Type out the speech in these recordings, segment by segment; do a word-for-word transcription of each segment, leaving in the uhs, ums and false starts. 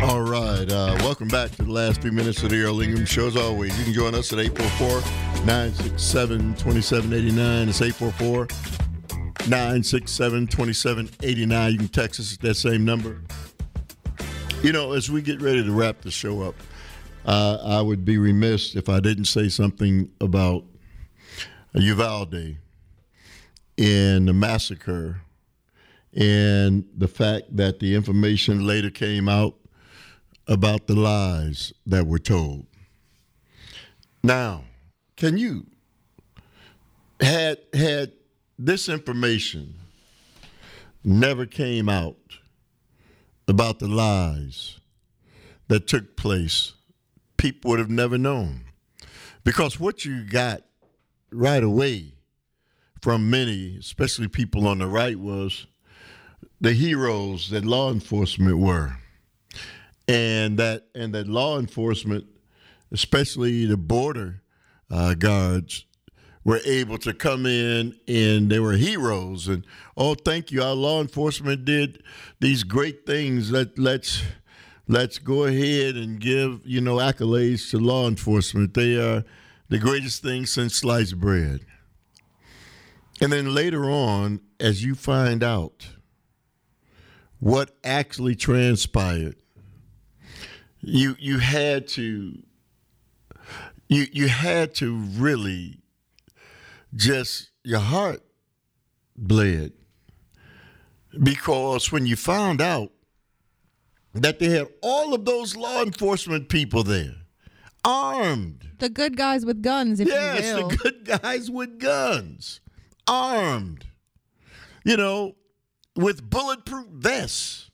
All right. Uh, welcome back to the last few minutes of the Earl Ingham Show. As always, you can join us at eight four four, nine six seven, two seven eight nine. It's eight four four, nine six seven, two seven eight nine. You can text us at that same number. You know, as we get ready to wrap the show up, uh, I would be remiss if I didn't say something about Uvalde and the massacre and the fact that the information later came out about the lies that were told. Now, can you, had had this information never came out about the lies that took place, people would have never known. Because what you got right away from many, especially people on the right, was the heroes that law enforcement were. And that and that law enforcement, especially the border uh, guards, were able to come in and they were heroes. And, oh, thank you, our law enforcement did these great things. Let, let's let's go ahead and give, you know, accolades to law enforcement. They are the greatest thing since sliced bread. And then later on, as you find out what actually transpired, You you had to you you had to really just your heart bled, because when you found out that they had all of those law enforcement people there, armed. The good guys with guns, if yes, you will. the good guys with guns, armed, you know, with bulletproof vests.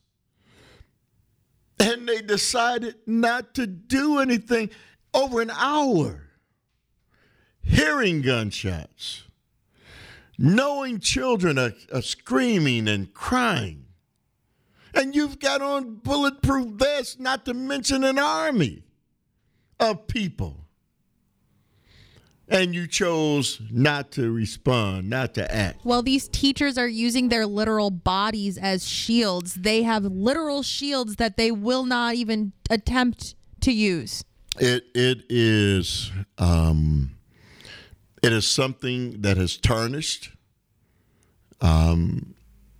And they decided not to do anything. Over an hour, hearing gunshots, knowing children are, are screaming and crying. And you've got on bulletproof vests, not to mention an army of people. And you chose not to respond, not to act. Well, these teachers are using their literal bodies as shields. They have literal shields that they will not even attempt to use. It it is um, it is something that has tarnished um,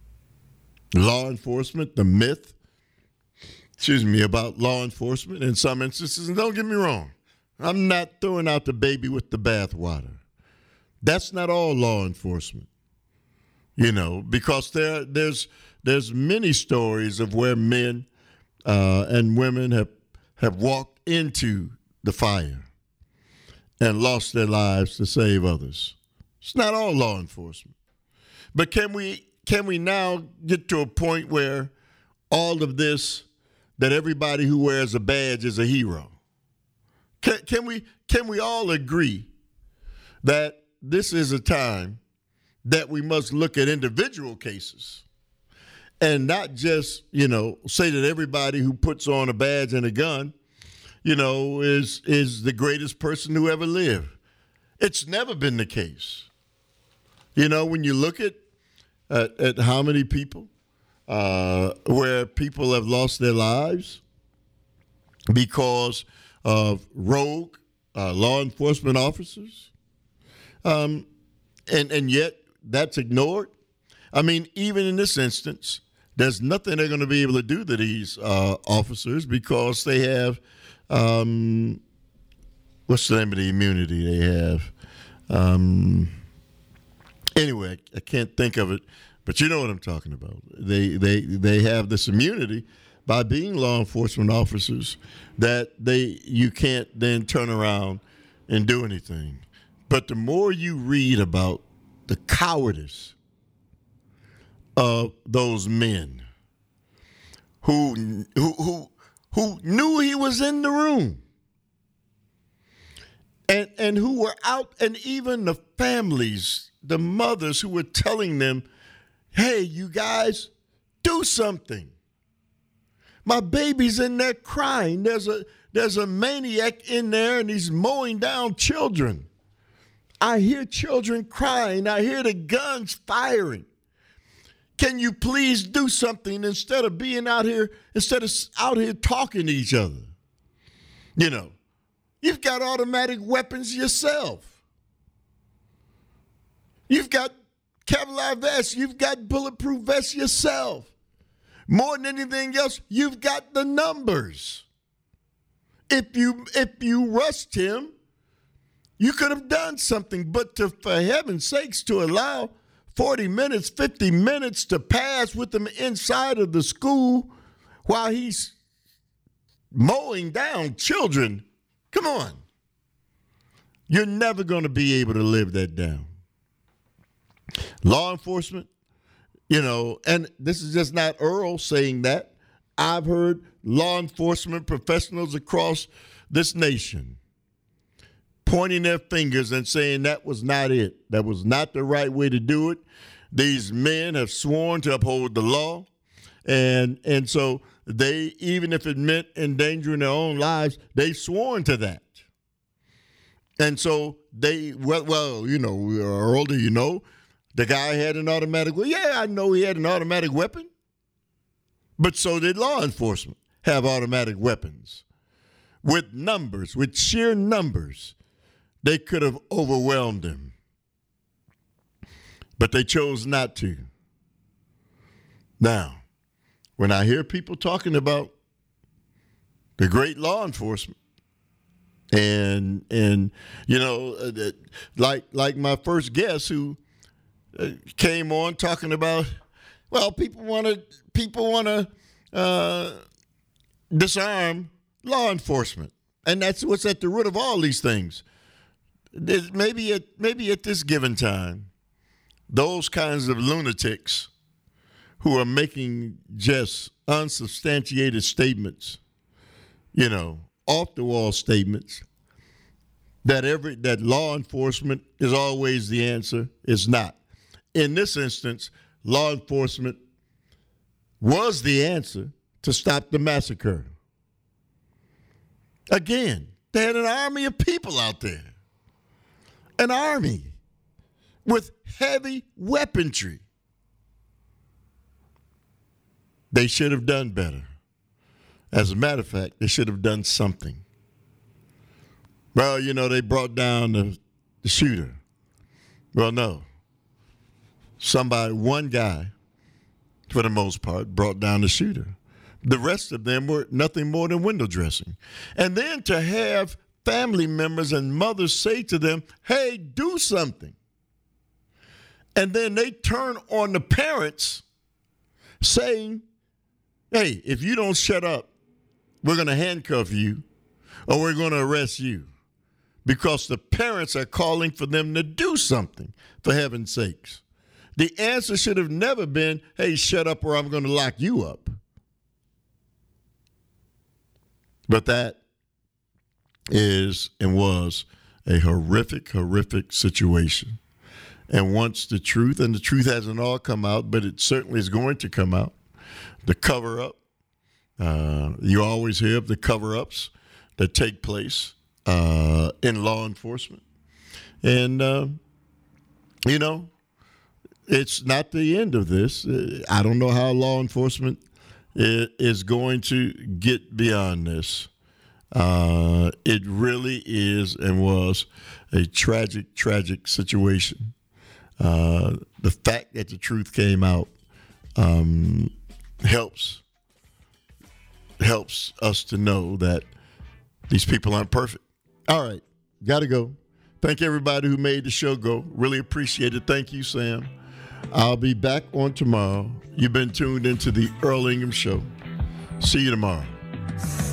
law enforcement, the myth, excuse me, about law enforcement in some instances. And don't get me wrong, I'm not throwing out the baby with the bathwater. That's not all law enforcement, you know, because there there's there's many stories of where men uh, and women have have walked into the fire and lost their lives to save others. It's not all law enforcement, but can we can we now get to a point where all of this, that everybody who wears a badge is a hero? Can, can we can we all agree that this is a time that we must look at individual cases and not just, you know, say that everybody who puts on a badge and a gun, you know, is is the greatest person who ever lived? It's never been the case. You know, when you look at at, at how many people uh, where people have lost their lives because of rogue uh, law enforcement officers, um, and and yet that's ignored. I mean, even in this instance, there's nothing they're going to be able to do to these uh, officers because they have, um, what's the name of the immunity they have? Um, anyway, I can't think of it, but you know what I'm talking about. They they they have this immunity by being law enforcement officers that they you can't then turn around and do anything. But the more you read about the cowardice of those men who who who who knew he was in the room and and who were out, and even the families, the mothers who were telling them, hey, you guys, do something. My baby's in there crying. There's a there's a maniac in there and he's mowing down children. I hear children crying. I hear the guns firing. can you please do something instead of being out here, instead of out here talking to each other? You know, you've got automatic weapons yourself. You've got Kevlar vests. You've got bulletproof vests yourself. More than anything else, you've got the numbers. If you if you rushed him, you could have done something. But to, for heaven's sakes, to allow forty minutes, fifty minutes to pass with him inside of the school while he's mowing down children, come on. You're never going to be able to live that down. Law enforcement, you know, and this is just not Earl saying that. I've heard law enforcement professionals across this nation pointing their fingers and saying that was not it. That was not the right way to do it. These men have sworn to uphold the law. And and so they, even if it meant endangering their own lives, they've sworn to that. And so they, well, well you know, Earl, do you know, the guy had an automatic weapon. Yeah, I know he had an automatic weapon. But so did law enforcement have automatic weapons. With numbers, with sheer numbers, they could have overwhelmed him. But they chose not to. Now, when I hear people talking about the great law enforcement, and, and you know, uh, like like my first guest who uh, came on talking about, well, people want to people want to uh, disarm law enforcement, and that's what's at the root of all these things. There's maybe at maybe at this given time, those kinds of lunatics who are making just unsubstantiated statements, you know, off the wall statements that every that law enforcement is always the answer, is not. In this instance, law enforcement was the answer to stop the massacre. Again, they had an army of people out there. An army with heavy weaponry. They should have done better. As a matter of fact, they should have done something. Well, you know, they brought down the, the shooter. Well, no. Somebody, one guy, for the most part, brought down the shooter. The rest of them were nothing more than window dressing. And then to have family members and mothers say to them, hey, do something. And then they turn on the parents saying, hey, if you don't shut up, we're going to handcuff you or we're going to arrest you. Because the parents are calling for them to do something, for heaven's sakes. The answer should have never been, hey, shut up or I'm going to lock you up. But that is and was a horrific, horrific situation. And once the truth, and the truth hasn't all come out, but it certainly is going to come out, the cover-up, uh, you always hear of the cover-ups that take place uh, in law enforcement. And, uh, you know, it's not the end of this. I don't know how law enforcement is going to get beyond this. Uh, it really is and was a tragic, tragic situation. Uh, the fact that the truth came out um, helps helps us to know that these people aren't perfect. All right, got to go. Thank everybody who made the show go. Really appreciate it. Thank you, Sam. I'll be back on tomorrow. You've been tuned into the Earl Ingham Show. See you tomorrow.